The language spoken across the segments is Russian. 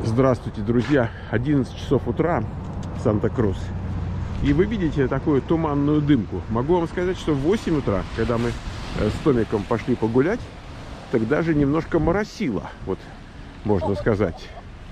Здравствуйте, друзья! 11 часов утра, Санта-Крус. И вы видите такую туманную дымку. Могу вам сказать, что в 8 утра, когда мы с Томиком пошли погулять, тогда же немножко моросило, вот можно сказать.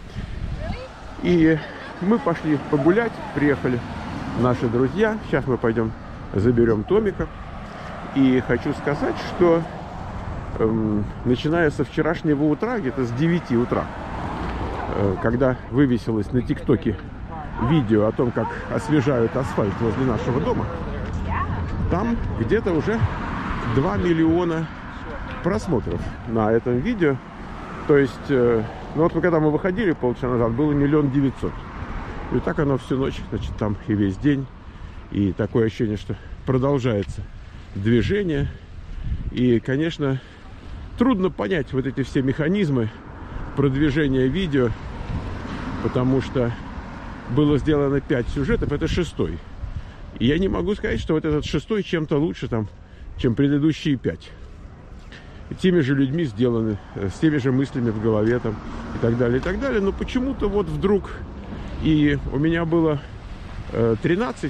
И мы пошли погулять, приехали наши друзья. Сейчас мы пойдем заберем Томика. И хочу сказать, что начиная со вчерашнего утра, где-то с 9 утра, когда вывесилось на ТикТоке видео о том, как освежают асфальт возле нашего дома, там где-то уже 2 миллиона просмотров на этом видео. То есть, ну вот когда мы выходили полчаса назад, было 1 900 000. И так оно всю ночь, значит, там и весь день. И такое ощущение, что продолжается движение. И, конечно, трудно понять вот эти все механизмы продвижения видео, потому что было сделано 5 сюжетов, это 6-й. И я не могу сказать, что вот этот 6-й чем-то лучше, там, чем предыдущие 5. Теми же людьми сделаны, с теми же мыслями в голове там, и так далее, и так далее. Но почему-то вот вдруг, и у меня было 13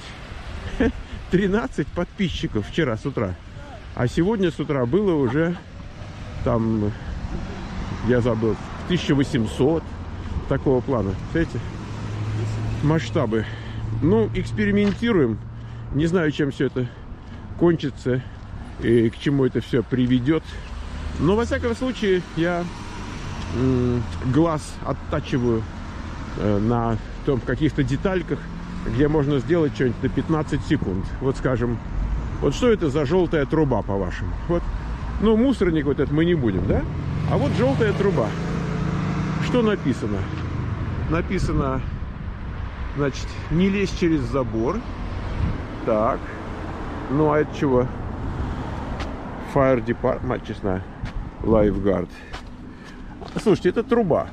подписчиков вчера с утра, а сегодня с утра было уже там, я забыл, 1800, такого плана. Знаете, масштабы. Ну, экспериментируем. Не знаю, чем все это кончится и к чему это все приведет. Но, во всяком случае, я глаз оттачиваю на том, каких-то детальках, где можно сделать что-нибудь на 15 секунд. Вот, скажем, вот что это за желтая труба, по-вашему? Вот, ну, мусорник вот этот мы не будем, да? А вот желтая труба. Что написано? Написано, значит, не лезь через забор. Так. Ну, а это чего? Fire Department, честно. Lifeguard. Слушайте, это труба.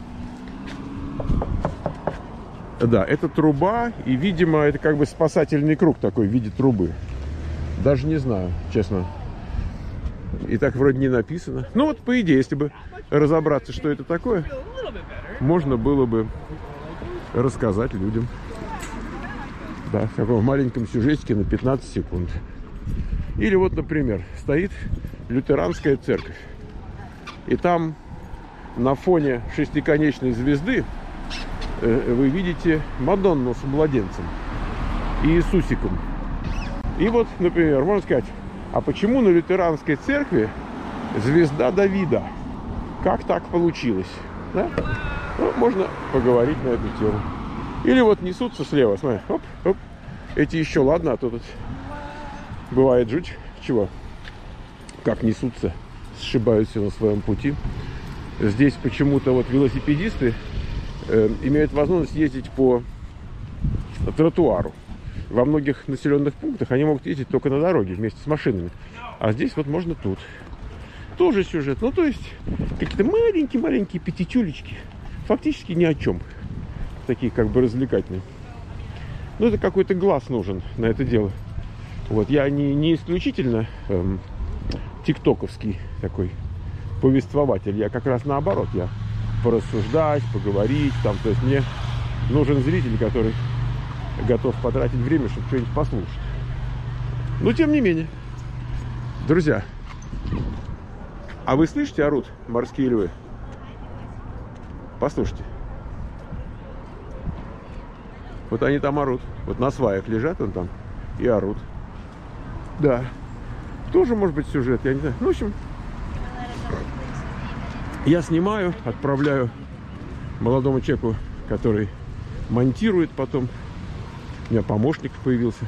Да, это труба. И, видимо, это как бы спасательный круг такой в виде трубы. Даже не знаю, честно. И так вроде не написано. Ну вот, по идее, если бы разобраться, что это такое, можно было бы рассказать людям. Да, в таком маленьком сюжетике на 15 секунд. Или вот, например, стоит лютеранская церковь. И там на фоне шестиконечной звезды вы видите Мадонну с младенцем и Иисусиком. И вот, например, можно сказать, а почему на лютеранской церкви звезда Давида? Как так получилось? Да? Ну, можно поговорить на эту тему. Или вот несутся слева, смотри, оп, оп. Эти еще ладно, а то тут бывает жуть. Чего? Как несутся, сшибаются на своем пути. Здесь почему-то вот велосипедисты имеют возможность ездить по тротуару. Во многих населенных пунктах они могут ездить только на дороге вместе с машинами. А здесь вот можно тут. Тоже сюжет. Ну, то есть, какие-то маленькие-маленькие пятитюлечки. Фактически ни о чем. Такие как бы развлекательные. Ну, это какой-то глаз нужен на это дело. Вот, я не исключительно тиктоковский такой повествователь. Я как раз наоборот. Я порассуждать, поговорить. Там, то есть, мне нужен зритель, который готов потратить время, чтобы что-нибудь послушать. Но тем не менее, друзья, а вы слышите, орут морские львы? Послушайте. Вот они там орут. Вот на сваях лежат он там и орут. Да. Тоже может быть сюжет, я не знаю. Ну, в общем, я снимаю, отправляю молодому человеку, который монтирует потом. У меня помощник появился.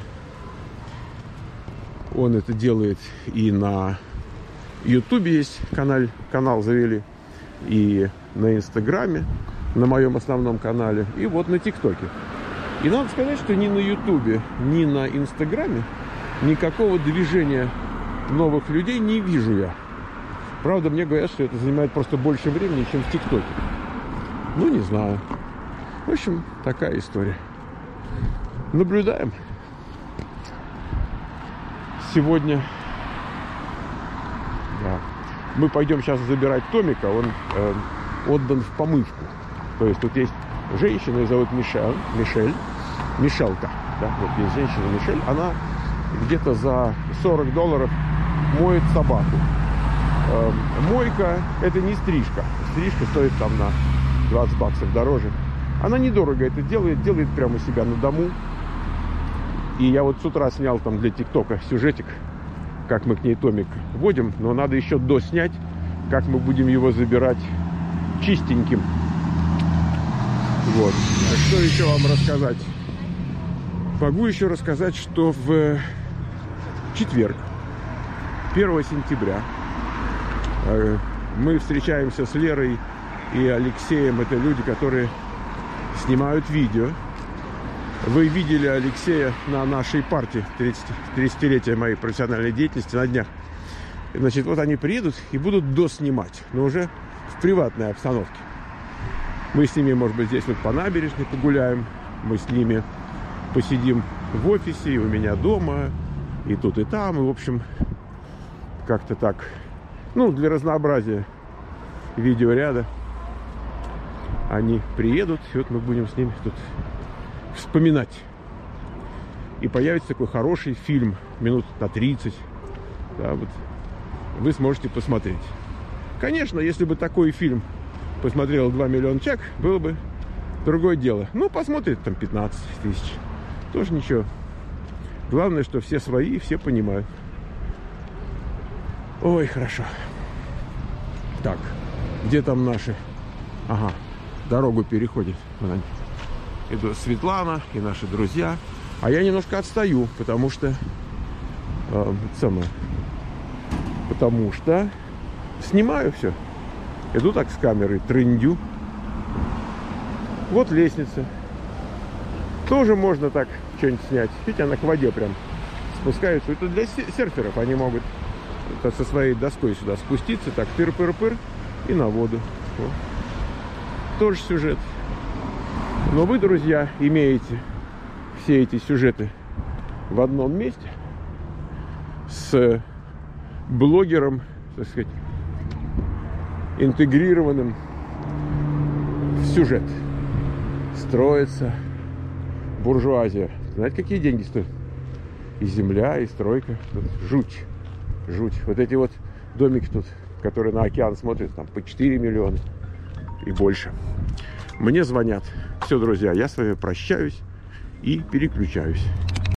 Он это делает и на Ютубе есть канал завели, и на Инстаграме, на моем основном канале, и вот на ТикТоке. И надо сказать, что ни на Ютубе, ни на Инстаграме никакого движения новых людей не вижу я. Правда, мне говорят, что это занимает просто больше времени, чем в ТикТоке. Ну, не знаю. В общем, такая история. Наблюдаем. Сегодня да, мы пойдем сейчас забирать Томика. Он отдан в помывку. То есть тут есть женщина, ее зовут Мишелка. Да? Вот есть женщина Мишель, она где-то за $40 моет собаку. Мойка – это не стрижка. Стрижка стоит там на $20 дороже. Она недорого это делает прямо у себя на дому. И я вот с утра снял там для ТикТока сюжетик, как мы к ней томик водим, но надо еще доснять, как мы будем его забирать чистеньким. Вот. А что еще вам рассказать? Могу еще рассказать, что в четверг, 1 сентября, мы встречаемся с Лерой и Алексеем. Это люди, которые снимают видео. Вы видели Алексея на нашей партии 30-летия моей профессиональной деятельности на днях. Значит, вот они приедут и будут доснимать, но уже в приватной обстановке. Мы с ними, может быть, здесь вот по набережной погуляем. Мы с ними посидим в офисе, и у меня дома, и тут, и там. И, в общем, как-то так, ну, для разнообразия видеоряда они приедут, и вот мы будем с ними тут вспоминать. И появится такой хороший фильм, минут на 30. Да, вот вы сможете посмотреть. Конечно, если бы такой фильм посмотрел 2 миллиона человек, было бы другое дело. Ну, посмотрит там 15 тысяч. Тоже ничего. Главное, что все свои, все понимают. Ой, хорошо. Так, где там наши? Ага, дорогу переходит. Это Светлана и наши друзья. А я немножко отстаю, потому что снимаю все. Иду так с камерой, трындю. Вот лестница. Тоже можно так что-нибудь снять. Видите, она к воде прям спускается. Это для серферов. Они могут со своей доской сюда спуститься. Так, пыр-пыр-пыр. И на воду. Вот. Тоже сюжет. Но вы, друзья, имеете все эти сюжеты в одном месте с блогером, так сказать, интегрированным в сюжет. Строится буржуазия. Знаете, какие деньги стоят? И земля, и стройка. Тут жуть. Жуть. Вот эти вот домики тут, которые на океан смотрят, там по 4 миллиона и больше. Мне звонят. Все, друзья, я с вами прощаюсь и переключаюсь.